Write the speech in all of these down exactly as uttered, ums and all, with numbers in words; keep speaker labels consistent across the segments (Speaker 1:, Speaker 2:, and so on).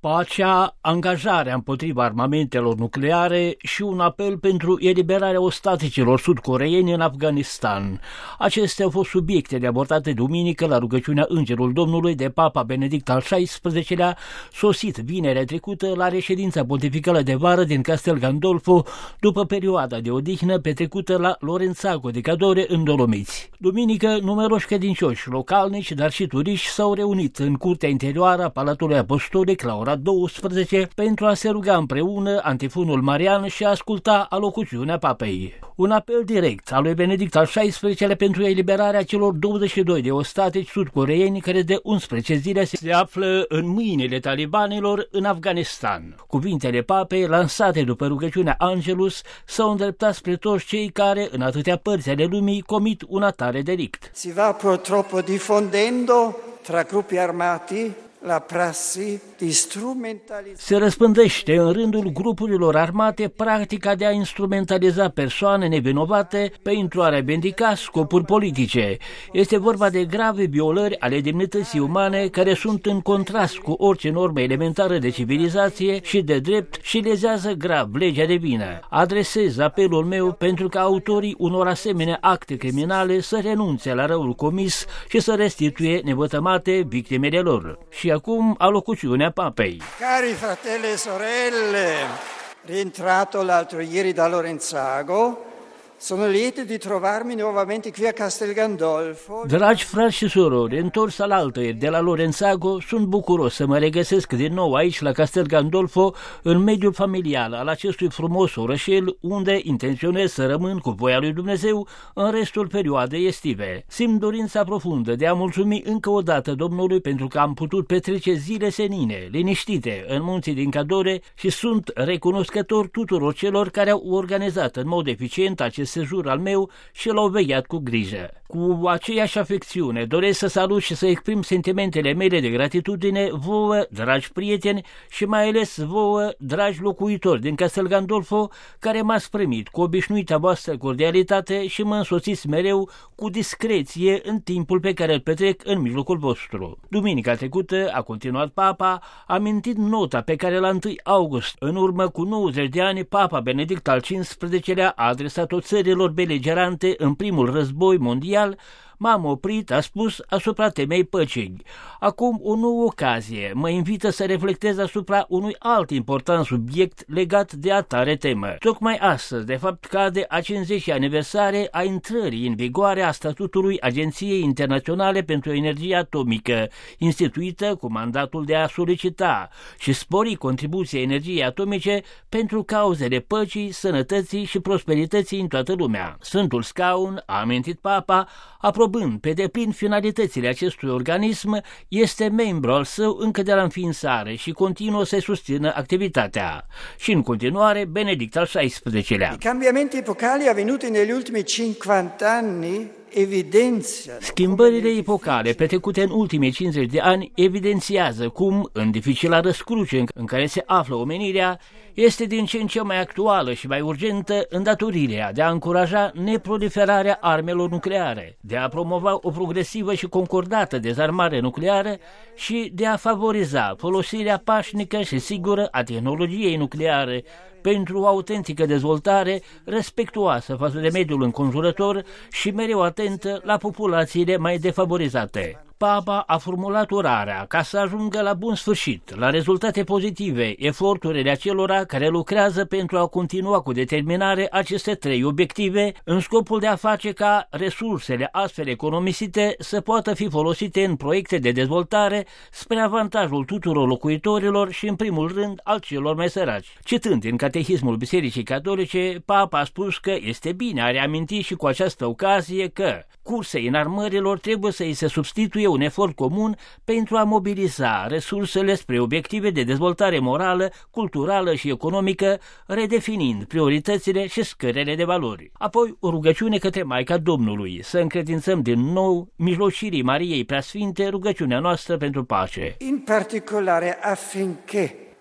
Speaker 1: Pacea, angajarea împotriva armamentelor nucleare și un apel pentru eliberarea ostaticilor sud-coreeni în Afganistan. Acestea au fost subiectele abordate duminică la rugăciunea Îngerul Domnului de Papa Benedict al șaisprezecelea, sosit vinerea trecută la reședința pontificală de vară din Castel Gandolfo, după perioada de odihnă petrecută la Lorenzago de Cadore în Dolomiți. Duminică, numeroși credincioși localnici, dar și turiști s-au reunit în curtea interioară a Palatului Apostolic la ora douăsprezece pentru a se ruga împreună antifonul marian și a asculta alocuțiunea papei. Un apel direct al lui Benedict al șaisprezecelea pentru eliberarea celor douăzeci și doi de ostatici sud-coreeni care de unsprezece zile se află în mâinile talibanilor în Afganistan. Cuvintele papei, lansate după rugăciunea Angelus, s-au îndreptat spre toți cei care, în atâtea părți ale lumii, comit un atare delict.
Speaker 2: Si va purtroppo diffondendo tra gruppi armati la prassi di strumentalizare.
Speaker 1: Se răspândește în rândul grupurilor armate practica de a instrumentaliza persoane nevinovate pentru a revendica scopuri politice. Este vorba de grave violări ale demnității umane care sunt în contrast cu orice normă elementară de civilizație și de drept și lezează grav legea divină. Adresez apelul meu pentru ca autorii unor asemenea acte criminale să renunțe la răul comis și să restituie nevătămate victimele lor. Și acum alocuțiunea papei.
Speaker 2: Cari fratelli e sorelle, rientrato l'altro ieri da Lorenzago, sono lieto di trovarmi nuovamente qui a Castel Gandolfo.
Speaker 1: Dragi frați și surori, întors alaltăieri de la Lorenzago, sunt bucuros să mă regăsesc din nou aici la Castel Gandolfo, în mediul familial al acestui frumos orășel, unde intenționez să rămân cu voia lui Dumnezeu în restul perioadei estive. Simt dorința profundă de a mulțumi încă o dată Domnului pentru că am putut petrece zile senine, liniștite, în munții din Cadore și sunt recunoscător tuturor celor care au organizat în mod eficient acest sejur al meu și l-au vegheat cu grijă. Cu aceeași afecțiune doresc să salut și să exprim sentimentele mele de gratitudine vouă, dragi prieteni, și mai ales vouă, dragi locuitori din Castel Gandolfo, care m-ați primit cu obișnuita voastră cordialitate și mă însoțiți mereu cu discreție în timpul pe care îl petrec în mijlocul vostru. Duminica trecută, a continuat Papa, amintind nota pe care la întâi august, în urmă cu nouăzeci de ani, Papa Benedict al cincisprezecelea a adresat-o țărilor beligerante în primul război mondial. M-am oprit, a spus, asupra temei păcii. Acum o nouă ocazie mă invită să reflectez asupra unui alt important subiect legat de atare temă. Tocmai astăzi, de fapt, cade a cincizecea aniversare a intrării în vigoare a statutului Agenției Internaționale pentru Energie Atomică, instituită cu mandatul de a solicita și spori contribuția energiei atomice pentru cauzele păcii, sănătății și prosperității în toată lumea. Sfântul Scaun, a amintit Papa, aprobând pe deplin finalitățile acestui organism, este membru al său încă de la înființare și continuă să susțină activitatea. Și în continuare, Benedict al șaisprezecelea.
Speaker 2: I cambiamenti epocali avvenuti negli ultimi cinquanta anni evidențiază.
Speaker 1: Schimbările epocale petrecute în ultimii cincizeci de ani evidențiază cum, în dificila răscruce în care se află omenirea, este din ce în ce mai actuală și mai urgentă îndatorirea de a încuraja neproliferarea armelor nucleare, de a promova o progresivă și concordată dezarmare nucleară și de a favoriza folosirea pașnică și sigură a tehnologiei nucleare pentru o autentică dezvoltare respectuoasă față de mediul înconjurător și mereu atentă la populațiile mai defavorizate. Papa a formulat urarea ca să ajungă la bun sfârșit, la rezultate pozitive, eforturile acelora care lucrează pentru a continua cu determinare aceste trei obiective, în scopul de a face ca resursele astfel economisite să poată fi folosite în proiecte de dezvoltare spre avantajul tuturor locuitorilor și, în primul rând, al celor mai săraci. Citând din Catehismul Bisericii Catolice, Papa a spus că este bine a reaminti și cu această ocazie că cursei înarmărilor trebuie să îi se substituie un efort comun pentru a mobiliza resursele spre obiective de dezvoltare morală, culturală și economică, redefinind prioritățile și scările de valori. Apoi o rugăciune către Maica Domnului, să încredințăm din nou mijlocirii Mariei Preasfinte rugăciunea noastră pentru pace.
Speaker 2: In particolare affinché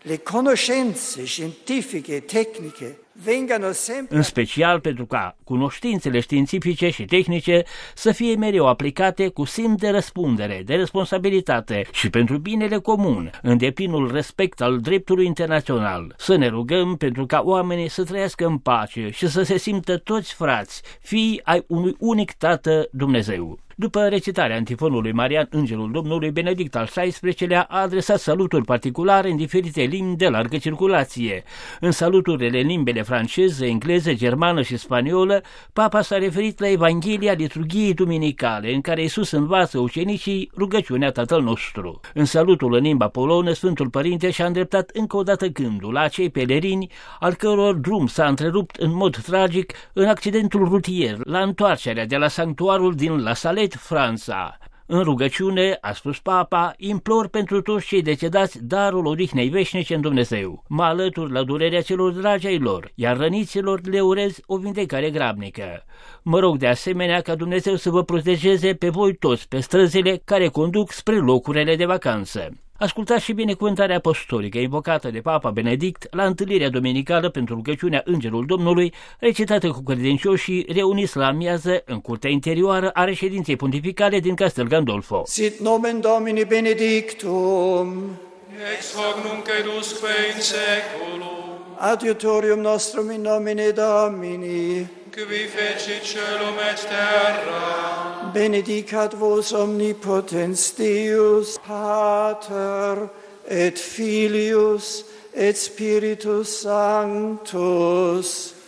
Speaker 2: le conoscenze scientifiche, tecniche, vengano sempre...
Speaker 1: În special pentru ca cunoștințele științifice și tehnice să fie mereu aplicate cu simț de răspundere, de responsabilitate și pentru binele comun, în deplinul respect al dreptului internațional. Să ne rugăm pentru ca oamenii să trăiască în pace și să se simtă toți frați, fii ai unui unic Tată Dumnezeu. După recitarea antifonului Marian, Îngerul Domnului, Benedict al șaisprezecelea a adresat saluturi particulare în diferite limbi de largă circulație. În saluturile în limbele franceză, engleză, germană și spaniolă, Papa s-a referit la Evanghelia liturghiei duminicale, în care Iisus învață ucenicii rugăciunea Tatăl nostru. În salutul în limba polonă, Sfântul Părinte și-a îndreptat încă o dată gândul la acei pelerini al căror drum s-a întrerupt în mod tragic în accidentul rutier, la întoarcerea de la sanctuarul din La Salette, Franța. În rugăciune, a spus Papa, implor pentru toți cei decedați darul odihnei veșnice în Dumnezeu. Mă alătur la durerea celor dragi ai lor, iar răniților le urez o vindecare grabnică. Mă rog de asemenea ca Dumnezeu să vă protejeze pe voi toți pe străzile care conduc spre locurile de vacanță. Ascultați și binecuvântarea apostolică invocată de Papa Benedict la întâlnirea dominicală pentru rugăciunea Îngerul Domnului, recitată cu credincioșii reuniți la amiază în curtea interioară a reședinței pontificale din Castel Gandolfo.
Speaker 2: Sit nomen Domini benedictum,
Speaker 3: ex hoc nunc et usque in seculum,
Speaker 2: adiutorium nostrum in nomine Domini,
Speaker 3: qui fecit caelum et terra.
Speaker 2: Benedicat vos omnipotens Deus, Pater et Filius et Spiritus Sanctus.